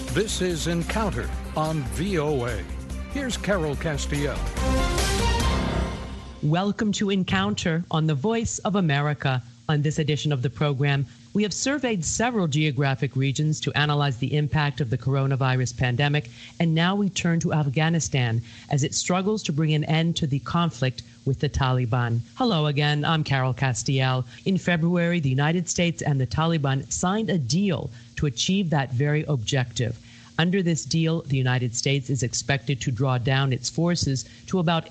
This is Encounter on VOA. Here's Carol Castiel. Welcome to Encounter on the Voice of America. On this edition of the program, we have surveyed several geographic regions to analyze the impact of the coronavirus pandemic, and now we turn to Afghanistan as it struggles to bring an end to the conflict with the Taliban. Hello again, I'm Carol Castiel. In February, the United States and the Taliban signed a deal to achieve that very objective. Under this deal, the United States is expected to draw down its forces to about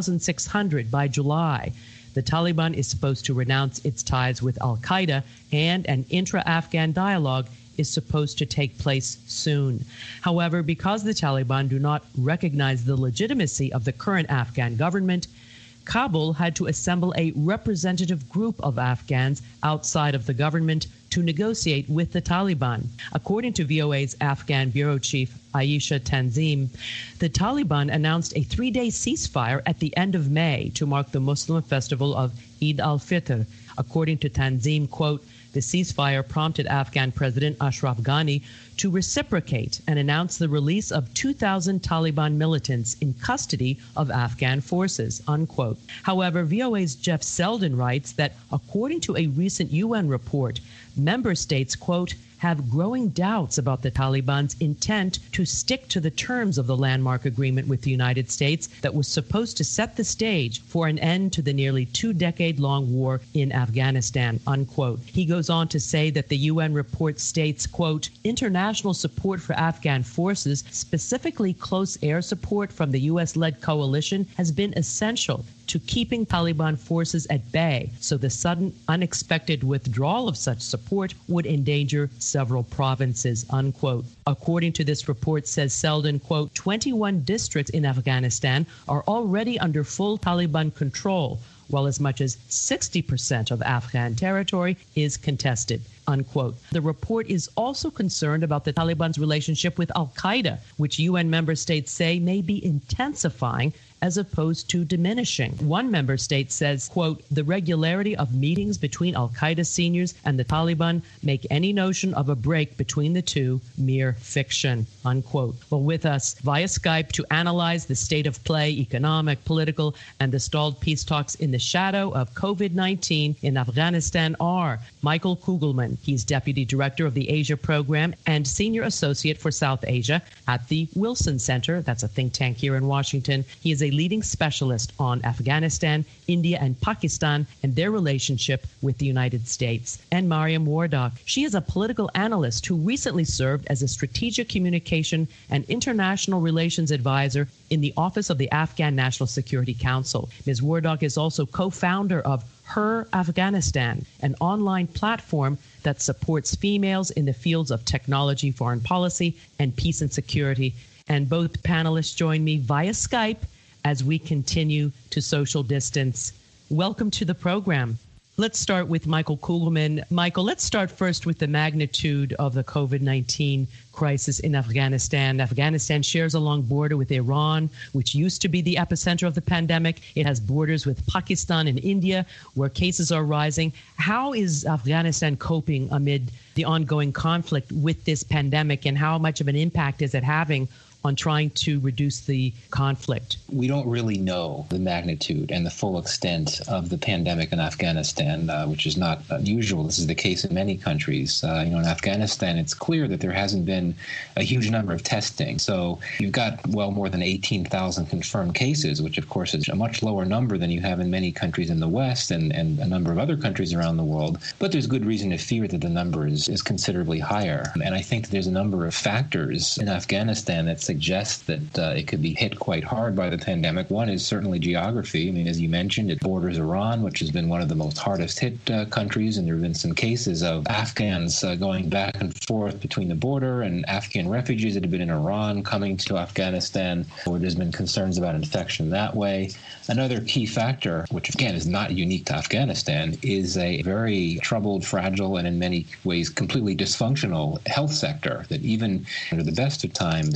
8,600 by July. The Taliban is supposed to renounce its ties with al-Qaeda, and an intra-Afghan dialogue is supposed to take place soon. However, because the Taliban do not recognize the legitimacy of the current Afghan government, Kabul had to assemble a representative group of Afghans outside of the government to negotiate with the Taliban. According to VOA's Afghan bureau chief, Aisha Tanzim, the Taliban announced a 3-day ceasefire at the end of May to mark the Muslim festival of Eid al-Fitr. According to Tanzim, quote, the ceasefire prompted Afghan President Ashraf Ghani to reciprocate and announce the release of 2,000 Taliban militants in custody of Afghan forces, unquote. However, VOA's Jeff Selden writes that according to a recent UN report, member states, quote, have growing doubts about the Taliban's intent to stick to the terms of the landmark agreement with the United States that was supposed to set the stage for an end to the nearly 2-decade-long war in Afghanistan, unquote. He goes on to say that the UN report states, quote, international support for Afghan forces, specifically close air support from the U.S.-led coalition, has been essential to keeping Taliban forces at bay, so the sudden, unexpected withdrawal of such support would endanger several provinces, unquote. According to this report, says Selden, quote, 21 districts in Afghanistan are already under full Taliban control, while as much as 60% of Afghan territory is contested, unquote. The report is also concerned about the Taliban's relationship with al-Qaeda, which UN member states say may be intensifying as opposed to diminishing. One member state says, quote, the regularity of meetings between al-Qaeda seniors and the Taliban make any notion of a break between the two mere fiction, unquote. Well, with us via Skype to analyze the state of play, economic, political, and the stalled peace talks in the shadow of COVID-19 in Afghanistan are Michael Kugelman. He's Deputy Director of the Asia Program and Senior Associate for South Asia at the Wilson Center. That's a think tank here in Washington. He is a leading specialist on Afghanistan, India, and Pakistan and their relationship with the United States. And Mariam Wardak. She is a political analyst who recently served as a strategic communication and international relations advisor in the Office of the Afghan National Security Council. Ms. Wardak is also co-founder of Her Afghanistan, an online platform that supports females in the fields of technology, foreign policy, and peace and security. And both panelists join me via Skype as we continue to social distance. Welcome to the program. Let's start with Michael Kugelman. Michael, let's start first with the magnitude of the COVID-19 crisis in Afghanistan. Afghanistan shares a long border with Iran, which used to be the epicenter of the pandemic. It has borders with Pakistan and India, where cases are rising. How is Afghanistan coping amid the ongoing conflict with this pandemic, and how much of an impact is it having on trying to reduce the conflict? We don't really know the magnitude and the full extent of the pandemic in Afghanistan, which is not unusual. This is the case in many countries. In Afghanistan, it's clear that there hasn't been a huge number of testing. So you've got well more than 18,000 confirmed cases, which of course is a much lower number than you have in many countries in the West and a number of other countries around the world. But there's good reason to fear that the number is considerably higher. And I think that there's a number of factors in Afghanistan that suggest that it could be hit quite hard by the pandemic. One is certainly geography. I mean, as you mentioned, it borders Iran, which has been one of the most hardest hit countries, and there have been some cases of Afghans going back and forth between the border and Afghan refugees that have been in Iran coming to Afghanistan, where there's been concerns about infection that way. Another key factor, which again is not unique to Afghanistan, is a very troubled, fragile, and in many ways completely dysfunctional health sector that even under the best of times, you have a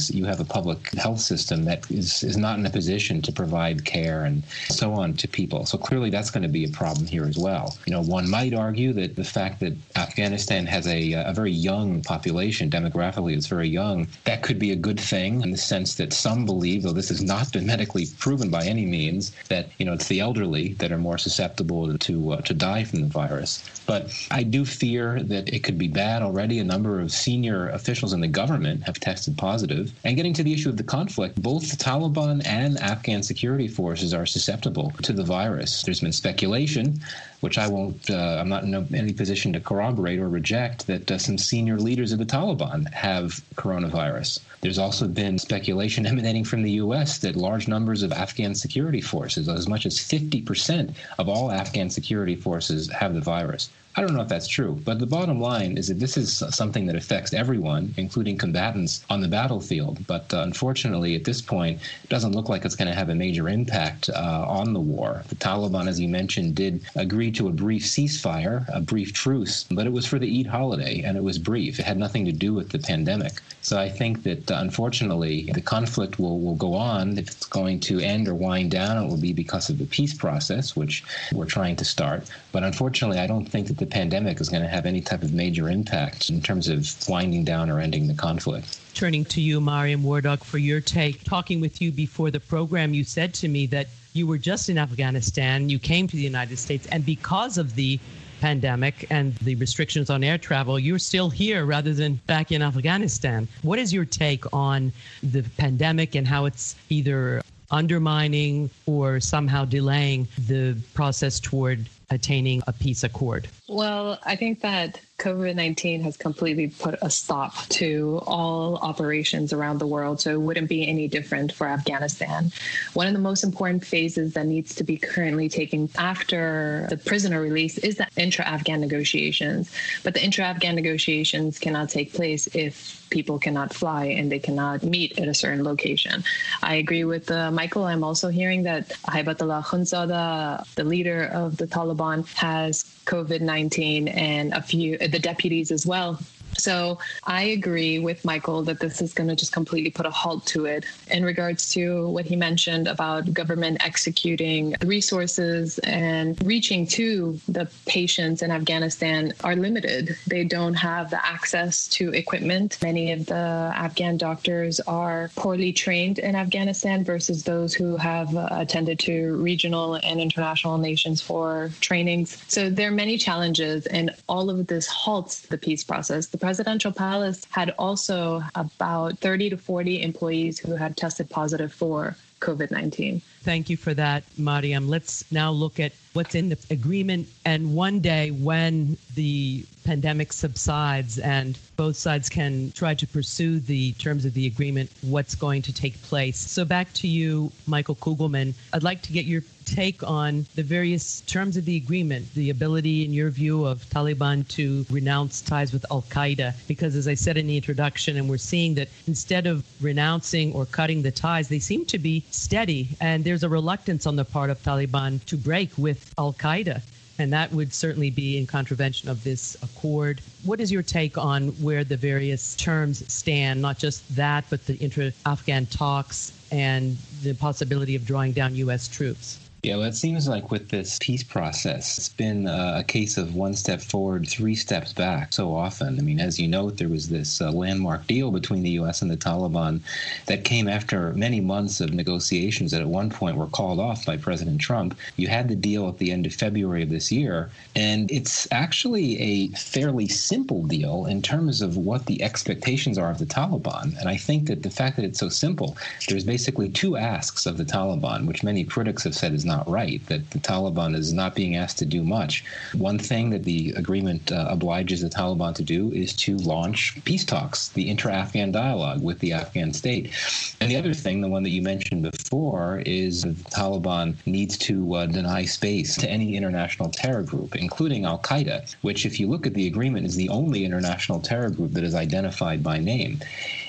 public health system that is not in a position to provide care and so on to people. So clearly that's going to be a problem here as well. One might argue that the fact that Afghanistan has a very young population, demographically it's very young, that could be a good thing in the sense that some believe, though this has not been medically proven by any means, that it's the elderly that are more susceptible to die from the virus. But I do fear that it could be bad already. A number of senior officials in the government have tested positive. And getting to the issue of the conflict, both the Taliban and Afghan security forces are susceptible to the virus. There's been speculation, which I'm not in any position to corroborate or reject, that some senior leaders of the Taliban have coronavirus. There's also been speculation emanating from the U.S. that large numbers of Afghan security forces, as much as 50% of all Afghan security forces, have the virus. I don't know if that's true, but the bottom line is that this is something that affects everyone, including combatants on the battlefield. But unfortunately, at this point, it doesn't look like it's going to have a major impact on the war. The Taliban, as you mentioned, did agree to a brief ceasefire, a brief truce, but it was for the Eid holiday, and it was brief. It had nothing to do with the pandemic. So I think that, unfortunately, the conflict will go on. If it's going to end or wind down, it will be because of the peace process, which we're trying to start. But unfortunately, I don't think that the pandemic is going to have any type of major impact in terms of winding down or ending the conflict. Turning to you, Mariam Wardog, for your take. Talking with you before the program, you said to me that you were just in Afghanistan, you came to the United States, and because of the pandemic and the restrictions on air travel, you're still here rather than back in Afghanistan. What is your take on the pandemic and how it's either undermining or somehow delaying the process toward attaining a peace accord? Well, I think that COVID-19 has completely put a stop to all operations around the world, so it wouldn't be any different for Afghanistan. One of the most important phases that needs to be currently taken after the prisoner release is the intra-Afghan negotiations. But the intra-Afghan negotiations cannot take place if people cannot fly and they cannot meet at a certain location. I agree with Michael. I'm also hearing that Haibatullah Akhundzada, the leader of the Taliban, has COVID-19 and the deputies as well. So I agree with Michael that this is going to just completely put a halt to it. In regards to what he mentioned about government executing resources and reaching to the patients in Afghanistan are limited. They don't have the access to equipment. Many of the Afghan doctors are poorly trained in Afghanistan versus those who have attended to regional and international nations for trainings. So there are many challenges, and all of this halts the peace process. The presidential palace had also about 30 to 40 employees who had tested positive for COVID-19. Thank you for that, Mariam. Let's now look at what's in the agreement, and one day when the pandemic subsides and both sides can try to pursue the terms of the agreement, what's going to take place. So back to you, Michael Kugelman. I'd like to get your take on the various terms of the agreement, the ability, in your view, of Taliban to renounce ties with al-Qaeda, because as I said in the introduction, and we're seeing that instead of renouncing or cutting the ties, they seem to be steady, and there's a reluctance on the part of Taliban to break with al-Qaeda. And that would certainly be in contravention of this accord. What is your take on where the various terms stand, not just that, but the intra-Afghan talks and the possibility of drawing down U.S. troops? Yeah, well, it seems like with this peace process, it's been a case of one step forward, three steps back so often. I mean, as you note, there was this landmark deal between the U.S. and the Taliban that came after many months of negotiations that at one point were called off by President Trump. You had the deal at the end of February of this year, and it's actually a fairly simple deal in terms of what the expectations are of the Taliban. And I think that the fact that it's so simple, there's basically two asks of the Taliban, which many critics have said is not right, that the Taliban is not being asked to do much. One thing that the agreement obliges the Taliban to do is to launch peace talks, the intra-Afghan dialogue with the Afghan state. And the other thing, the one that you mentioned before, is that the Taliban needs to deny space to any international terror group, including al-Qaeda, which, if you look at the agreement, is the only international terror group that is identified by name.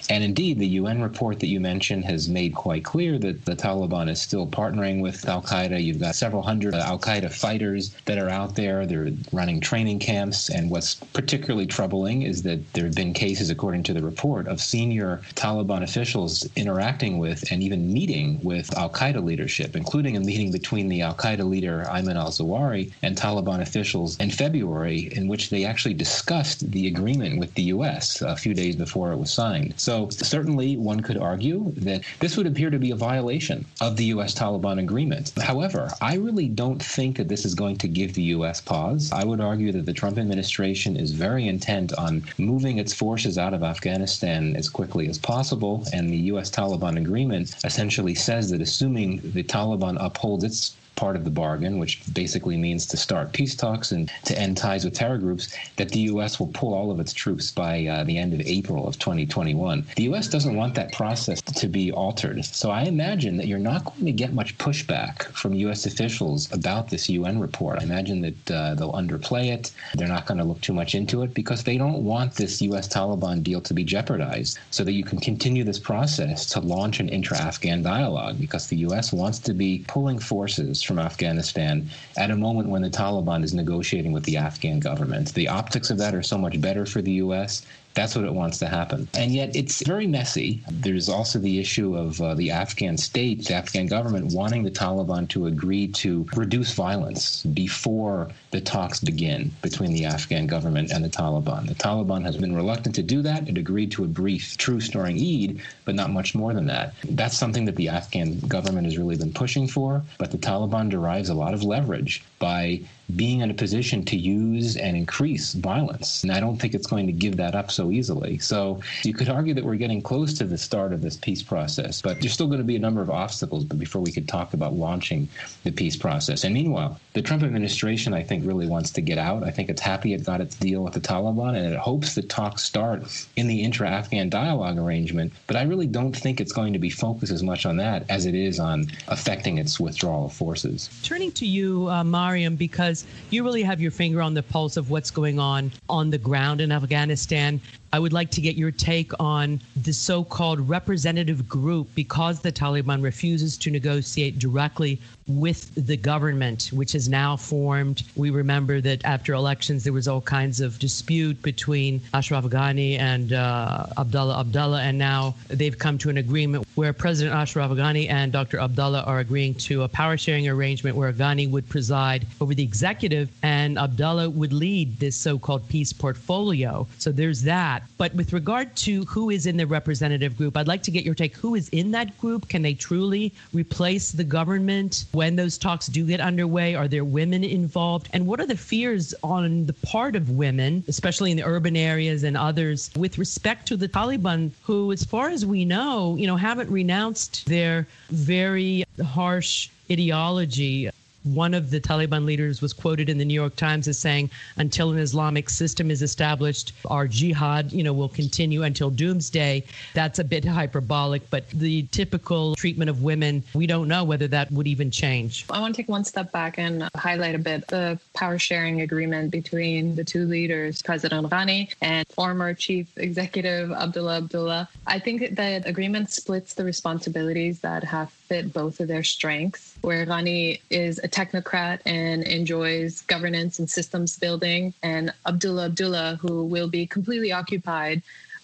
And indeed, the UN report that you mentioned has made quite clear that the Taliban is still partnering with al-Qaeda. You've got several hundred al-Qaeda fighters that are out there. They're running training camps. And what's particularly troubling is that there have been cases, according to the report, of senior Taliban officials interacting with and even meeting with al-Qaeda leadership, including a meeting between the al-Qaeda leader Ayman al-Zawahiri and Taliban officials in February, in which they actually discussed the agreement with the U.S. a few days before it was signed. So certainly one could argue that this would appear to be a violation of the U.S.-Taliban agreement. However, I really don't think that this is going to give the U.S. pause. I would argue that the Trump administration is very intent on moving its forces out of Afghanistan as quickly as possible, and the U.S.-Taliban agreement essentially says that assuming the Taliban upholds its part of the bargain, which basically means to start peace talks and to end ties with terror groups, that the U.S. will pull all of its troops by the end of April of 2021. The U.S. doesn't want that process to be altered. So I imagine that you're not going to get much pushback from U.S. officials about this UN report. I imagine that they'll underplay it. They're not going to look too much into it because they don't want this U.S.-Taliban deal to be jeopardized so that you can continue this process to launch an intra-Afghan dialogue, because the U.S. wants to be pulling forces from Afghanistan at a moment when the Taliban is negotiating with the Afghan government. The optics of that are so much better for the U.S. That's what it wants to happen. And yet it's very messy. There's also the issue of the Afghan state, the Afghan government wanting the Taliban to agree to reduce violence before the talks begin between the Afghan government and the Taliban. The Taliban has been reluctant to do that. It agreed to a brief truce during Eid, but not much more than that. That's something that the Afghan government has really been pushing for, but the Taliban derives a lot of leverage by being in a position to use and increase violence. And I don't think it's going to give that up so easily. So you could argue that we're getting close to the start of this peace process, but there's still going to be a number of obstacles before we could talk about launching the peace process. And meanwhile, the Trump administration, I think, really wants to get out. I think it's happy it got its deal with the Taliban, and it hopes that talks start in the intra-Afghan dialogue arrangement. But I really don't think it's going to be focused as much on that as it is on affecting its withdrawal of forces. Turning to you, Mariam, because you really have your finger on the pulse of what's going on the ground in Afghanistan. I would like to get your take on the so-called representative group, because the Taliban refuses to negotiate directly with the government, which is now formed. We remember that after elections, there was all kinds of dispute between Ashraf Ghani and Abdullah, and now they've come to an agreement where President Ashraf Ghani and Dr. Abdullah are agreeing to a power-sharing arrangement where Ghani would preside over the executive and Abdullah would lead this so-called peace portfolio. So there's that. But with regard to who is in the representative group, I'd like to get your take. Who is in that group? Can they truly replace the government when those talks do get underway? Are there women involved? And what are the fears on the part of women, especially in the urban areas and others, with respect to the Taliban, who, as far as we know, haven't renounced their very harsh ideology? One of the Taliban leaders was quoted in the New York Times as saying, until an Islamic system is established, our jihad, will continue until doomsday. That's a bit hyperbolic, but the typical treatment of women, we don't know whether that would even change. I want to take one step back and highlight a bit the power sharing agreement between the two leaders, President Ghani and former chief executive Abdullah. I think that agreement splits the responsibilities that have fit both of their strengths, where Ghani is a technocrat and enjoys governance and systems building, and Abdullah, who will be completely occupied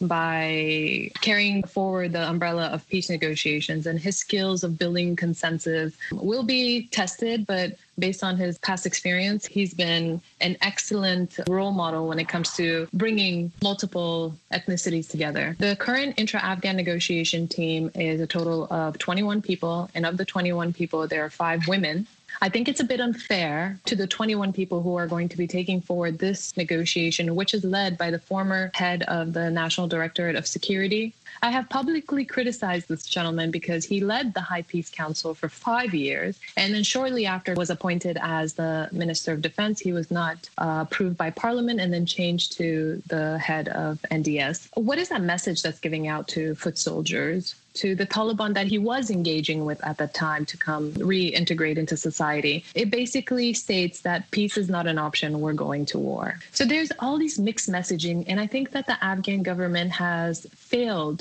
by carrying forward the umbrella of peace negotiations, and his skills of building consensus will be tested, but based on his past experience, he's been an excellent role model when it comes to bringing multiple ethnicities together. The current intra-Afghan negotiation team is a total of 21 people, and of the 21 people, there are 5 women. I think it's a bit unfair to the 21 people who are going to be taking forward this negotiation, which is led by the former head of the National Directorate of Security. I have publicly criticized this gentleman because he led the High Peace Council for 5 years, and then shortly after was appointed as the Minister of Defense. He was not approved by Parliament and then changed to the head of NDS. What is that message that's giving out to foot soldiers, to the Taliban that he was engaging with at that time to come reintegrate into society? It basically states that peace is not an option, we're going to war. So there's all these mixed messaging, and I think that the Afghan government has failed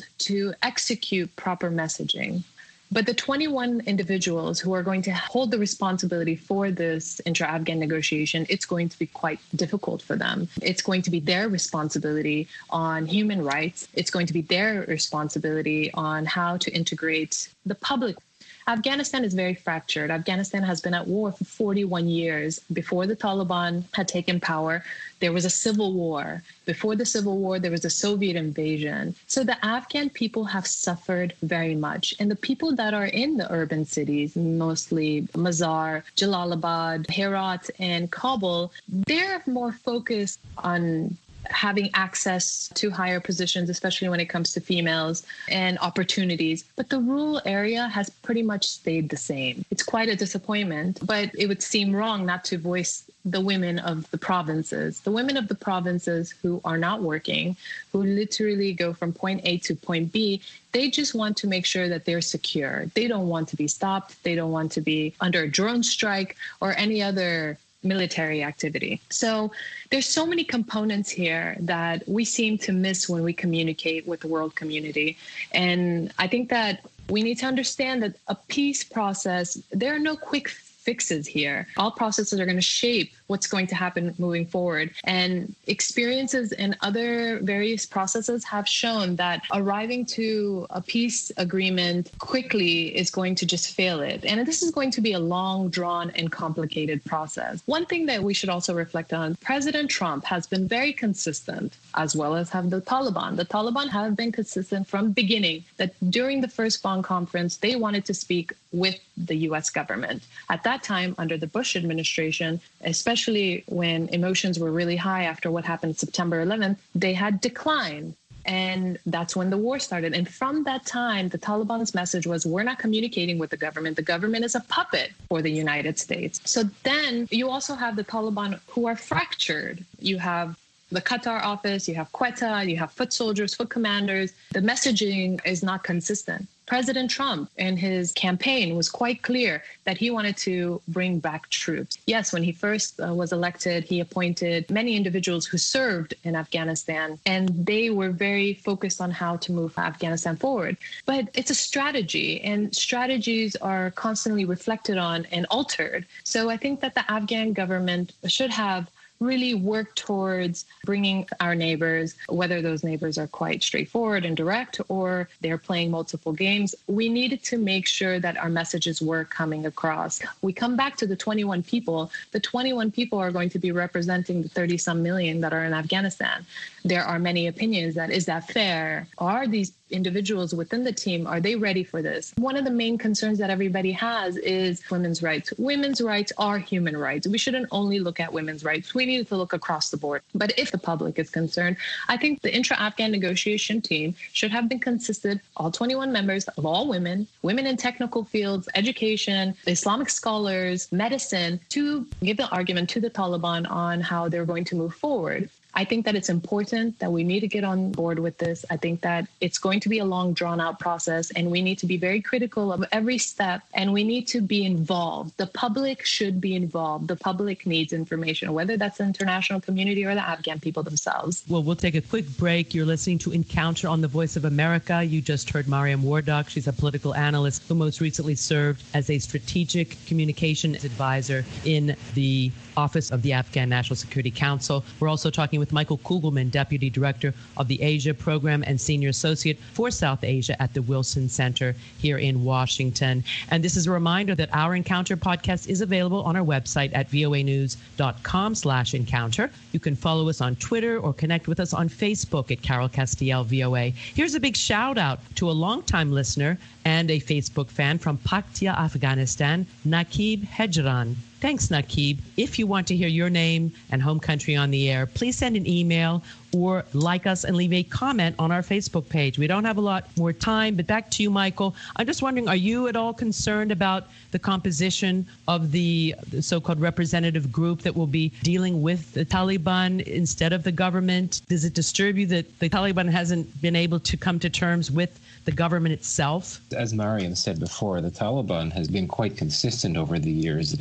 failed to execute proper messaging. But the 21 individuals who are going to hold the responsibility for this intra-Afghan negotiation, it's going to be quite difficult for them. It's going to be their responsibility on human rights. It's going to be their responsibility on how to integrate the public. Afghanistan is very fractured. Afghanistan has been at war for 41 years. Before the Taliban had taken power, there was a civil war. Before the civil war, there was a Soviet invasion. So the Afghan people have suffered very much. And the people that are in the urban cities, mostly Mazar, Jalalabad, Herat, and Kabul, they're more focused on having access to higher positions, especially when it comes to females and opportunities. But the rural area has pretty much stayed the same. It's quite a disappointment, but it would seem wrong not to voice the women of the provinces. The women of the provinces who are not working, who literally go from point A to point B, they just want to make sure that they're secure. They don't want to be stopped. They don't want to be under a drone strike or any other military activity. So there's so many components here that we seem to miss when we communicate with the world community. And I think that we need to understand that a peace process, there are no quick fixes here. All processes are going to shape what's going to happen moving forward. And experiences in other various processes have shown that arriving to a peace agreement quickly is going to just fail it. And this is going to be a long, drawn, and complicated process. One thing that we should also reflect on, President Trump has been very consistent, as well as have the Taliban. The Taliban have been consistent from the beginning that during the first Bonn conference, they wanted to speak with the U.S. government. At that time, under the Bush administration, especially when emotions were really high after what happened September 11th, they had declined. And that's when the war started. And from that time, the Taliban's message was, we're not communicating with the government. The government is a puppet for the United States. So then you also have the Taliban who are fractured. You have the Qatar office, you have Quetta, you have foot soldiers, foot commanders. The messaging is not consistent. President Trump in his campaign was quite clear that he wanted to bring back troops. Yes, when he first was elected, he appointed many individuals who served in Afghanistan, and they were very focused on how to move Afghanistan forward. But it's a strategy, and strategies are constantly reflected on and altered. So I think that the Afghan government should have really work towards bringing our neighbors, whether those neighbors are quite straightforward and direct or they're playing multiple games, we needed to make sure that our messages were coming across. We come back to the 21 people. The 21 people are going to be representing the 30-some million that are in Afghanistan. There are many opinions that, is that fair? Are these individuals within the team, are they ready for this? One of the main concerns that everybody has is women's rights. Women's rights are human rights. We shouldn't only look at women's rights. We need to look across the board. But if the public is concerned, I think the intra-Afghan negotiation team should have been consistent, all 21 members of all women, women in technical fields, education, Islamic scholars, medicine, to give the argument to the Taliban on how they're going to move forward. I think that it's important that we need to get on board with this. I think that it's going to be a long, drawn-out process, and we need to be very critical of every step, and we need to be involved. The public should be involved. The public needs information, whether that's the international community or the Afghan people themselves. Well, we'll take a quick break. You're listening to Encounter on the Voice of America. You just heard Mariam Wardak. She's a political analyst who most recently served as a strategic communications advisor in the Office of the Afghan National Security Council. We're also talking with Michael Kugelman, Deputy Director of the Asia Program and Senior Associate for South Asia at the Wilson Center here in Washington. And this is a reminder that our Encounter podcast is available on our website at voanews.com/encounter. You can follow us on Twitter or connect with us on Facebook at Carol Castiel VOA. Here's a big shout out to a longtime listener and a Facebook fan from Paktia, Afghanistan, Naqib Hejran. Thanks, Naqib. If you want to hear your name and home country on the air, please send an email or like us and leave a comment on our Facebook page. We don't have a lot more time, but back to you, Michael. I'm just wondering, are you at all concerned about the composition of the so-called representative group that will be dealing with the Taliban instead of the government? Does it disturb you that the Taliban hasn't been able to come to terms with the government itself? As Mariam said before, the Taliban has been quite consistent over the years that it really doesn't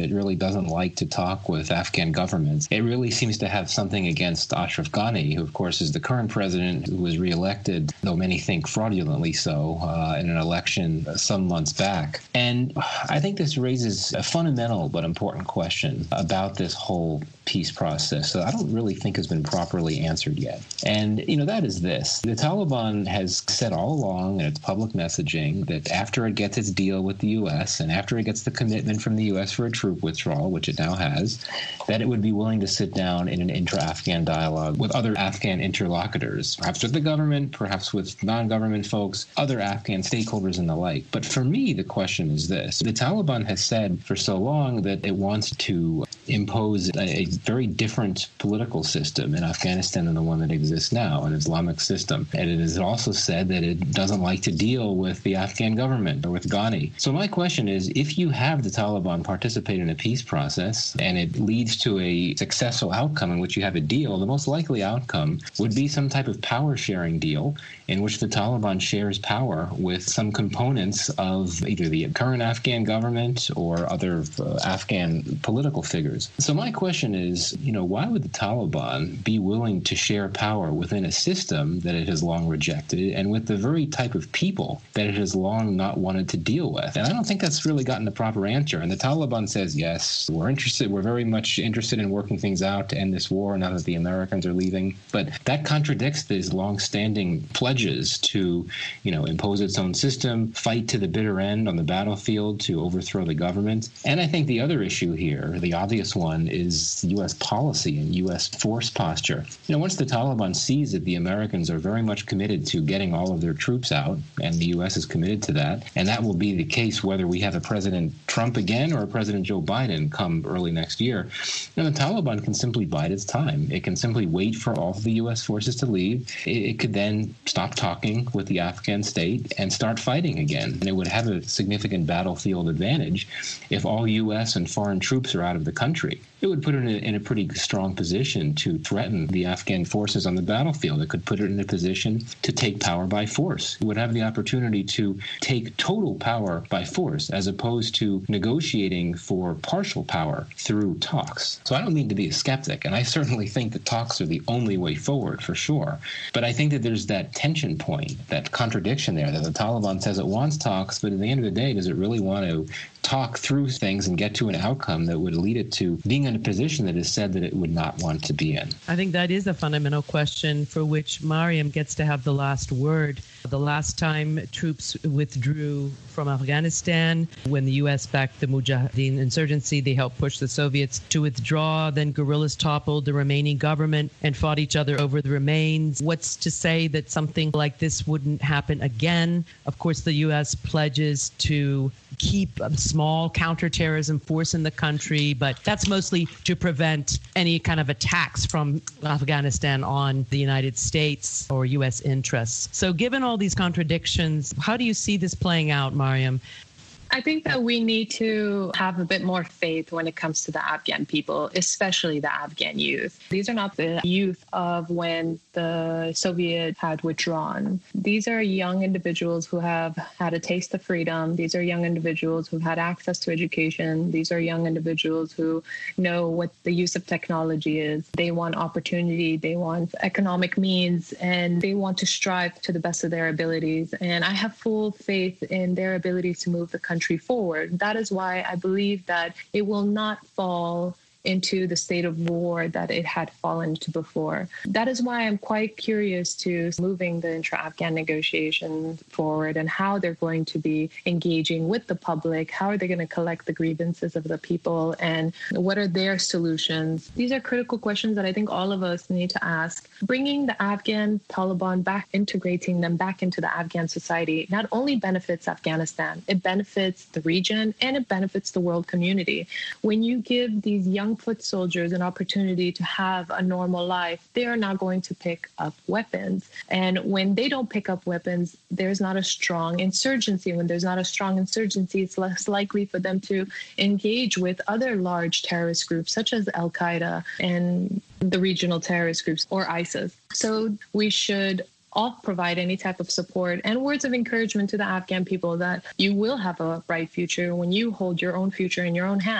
doesn't like to talk with Afghan governments. It really seems to have something against Ashraf Ghani, who, of course, is the current president who was reelected, though many think fraudulently so, in an election some months back. And I think this raises a fundamental but important question about this whole peace process that I don't really think has been properly answered yet. And, that is this. The Taliban has said all along in its public messaging that after it gets its deal with the U.S. and after it gets the commitment from the U.S. for a troop withdrawal, which it now has, that it would be willing to sit down in an intra-Afghan dialogue with other Afghan interlocutors, perhaps with the government, perhaps with non-government folks, other Afghan stakeholders and the like. But for me, the question is this. The Taliban has said for so long that it wants to impose a very different political system in Afghanistan than the one that exists now, an Islamic system. And it has also said that it doesn't like to deal with the Afghan government or with Ghani. So my question is, if you have the Taliban participate in a peace process and it leads to a successful outcome in which you have a deal, the most likely outcome would be some type of power sharing deal in which the Taliban shares power with some components of either the current Afghan government or other Afghan political figures. So my question is, why would the Taliban be willing to share power within a system that it has long rejected and with the very type of people that it has long not wanted to deal with? And I don't think that's really gotten the proper answer. And the Taliban says, yes, we're very much interested in working things out to end this war now that the Americans are leaving. But that contradicts these long-standing pledges to, impose its own system, fight to the bitter end on the battlefield to overthrow the government. And I think the other issue here, the obvious one, is U.S. policy and U.S. force posture. Once the Taliban sees that the Americans are very much committed to getting all of their troops out, and the U.S. is committed to that, and that will be the case whether we have a President Trump again or a President Joe Biden come early next year, the Taliban can simply bide its time. It can simply wait for all of the U.S. forces to leave. It could then stop talking with the Afghan state and start fighting again. And it would have a significant battlefield advantage if all U.S. and foreign troops are out of the country. It would put it in a pretty strong position to threaten the Afghan forces on the battlefield. It could put it in a position to take power by force. It would have the opportunity to take total power by force as opposed to negotiating for partial power through talks. So I don't mean to be a skeptic, and I certainly think that talks are the only way forward for sure. But I think that there's that tension point, that contradiction there, that the Taliban says it wants talks, but at the end of the day, does it really want to talk through things and get to an outcome that would lead it to being in a position that is said that it would not want to be in? I think that is a fundamental question for which Mariam gets to have the last word. The last time troops withdrew from Afghanistan, when the U.S. backed the Mujahideen insurgency, they helped push the Soviets to withdraw. Then guerrillas toppled the remaining government and fought each other over the remains. What's to say that something like this wouldn't happen again? Of course, the U.S. pledges to keep a small counterterrorism force in the country, but that's mostly to prevent any kind of attacks from Afghanistan on the United States or U.S. interests. So given all these contradictions, how do you see this playing out, Mariam? I think that we need to have a bit more faith when it comes to the Afghan people, especially the Afghan youth. These are not the youth of when the Soviet had withdrawn. These are young individuals who have had a taste of freedom. These are young individuals who've had access to education. These are young individuals who know what the use of technology is. They want opportunity. They want economic means, and they want to strive to the best of their abilities. And I have full faith in their ability to move the country forward. That is why I believe that it will not fall into the state of war that it had fallen to before. That is why I'm quite curious to moving the intra-Afghan negotiations forward and how they're going to be engaging with the public, how are they going to collect the grievances of the people, and what are their solutions. These are critical questions that I think all of us need to ask. Bringing the Afghan Taliban back, integrating them back into the Afghan society, not only benefits Afghanistan, it benefits the region and it benefits the world community. When you give these young foot soldiers an opportunity to have a normal life, they are not going to pick up weapons. And when they don't pick up weapons, there's not a strong insurgency. When there's not a strong insurgency, it's less likely for them to engage with other large terrorist groups such as Al-Qaeda and the regional terrorist groups or ISIS. So we should all provide any type of support and words of encouragement to the Afghan people that you will have a bright future when you hold your own future in your own hands.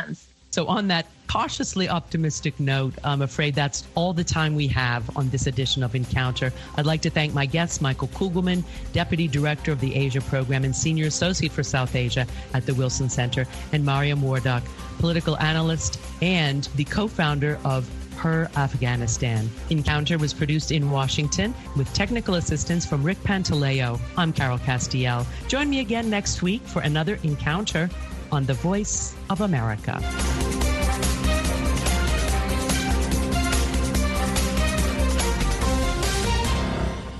So on that cautiously optimistic note, I'm afraid that's all the time we have on this edition of Encounter. I'd like to thank my guests, Michael Kugelman, Deputy Director of the Asia Program and Senior Associate for South Asia at the Wilson Center, and Mariam Wardak, political analyst and the co-founder of Her Afghanistan. Encounter was produced in Washington with technical assistance from Rick Pantaleo. I'm Carol Castiel. Join me again next week for another Encounter on the Voice of America.